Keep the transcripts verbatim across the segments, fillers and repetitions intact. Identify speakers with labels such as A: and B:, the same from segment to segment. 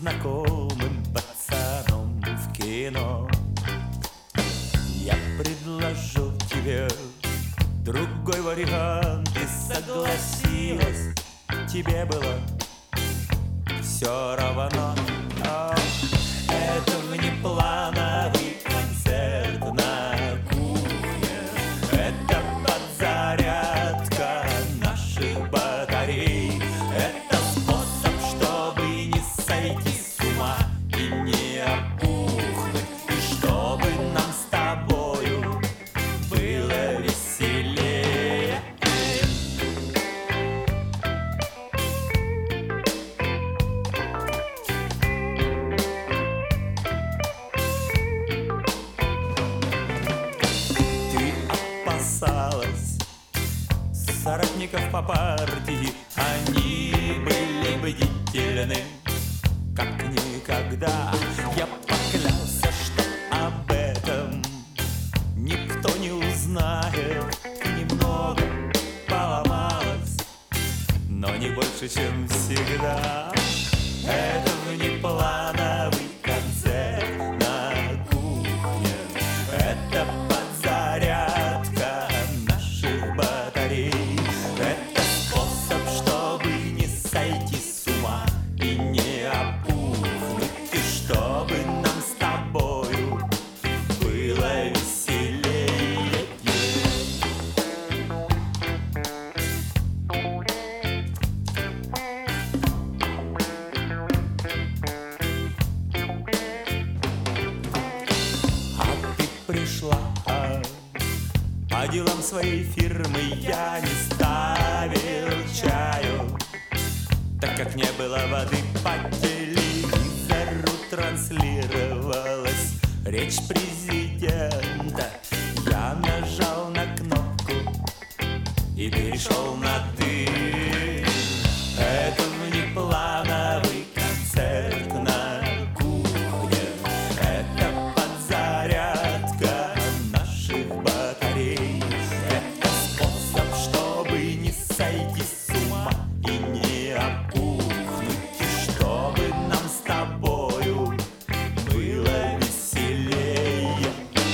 A: знакомым пацаном в кино. Я предложу тебе другой вариант, ты согласилась, тебе было все равно. А это внеплановый концерт на кухне, это подзарядка наших батарей, это способ, чтобы не сойти с ума и не опухнуть, и чтобы нам с тобою было веселее. Ты опасалась соратников по партии, они были бдительны как никогда. Я поклялся, что об этом никто не узнает. Ты немного поломалась, но не больше, чем всегда. Это внеплановый концерт на кухне, это подзарядка наших батарей, это способ, чтобы не сойти с ума и не опухнуть, и чтобы нам с тобою было веселее. А ты пришла по делам своей фирмы, я не ставил чаю, так как не было воды. По телевизору транслировалась речь президента. Я нажал на кнопку и перешел на «ты». Это внеплановый концерт на кухне, это подзарядка наших батарей, это способ, чтобы не сойти с ума и не опухнуть, и чтобы нам с тобою было веселее.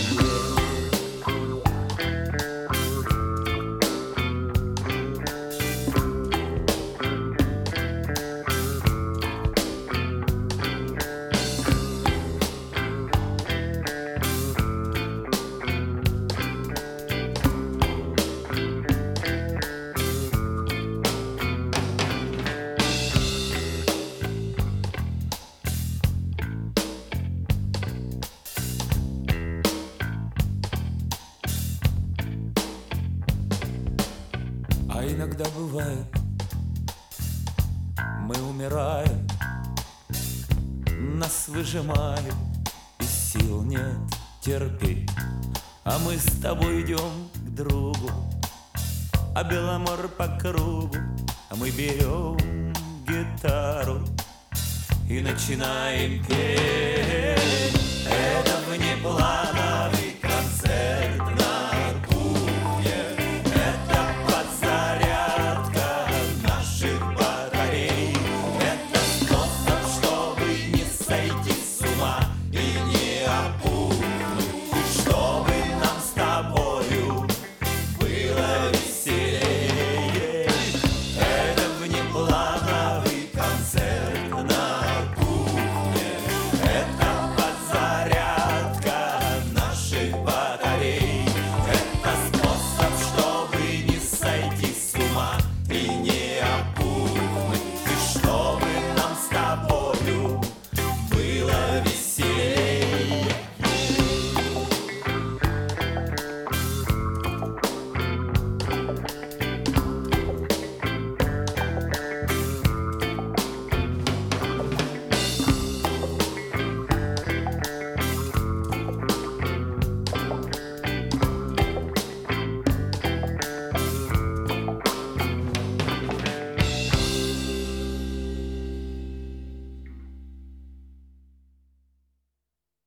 A: А иногда бывает, мы умираем, нас выжимают, и сил нет терпеть. А мы с тобой идем к другу, а Беломор по кругу, а мы берем гитару и начинаем петь. Это внеплановый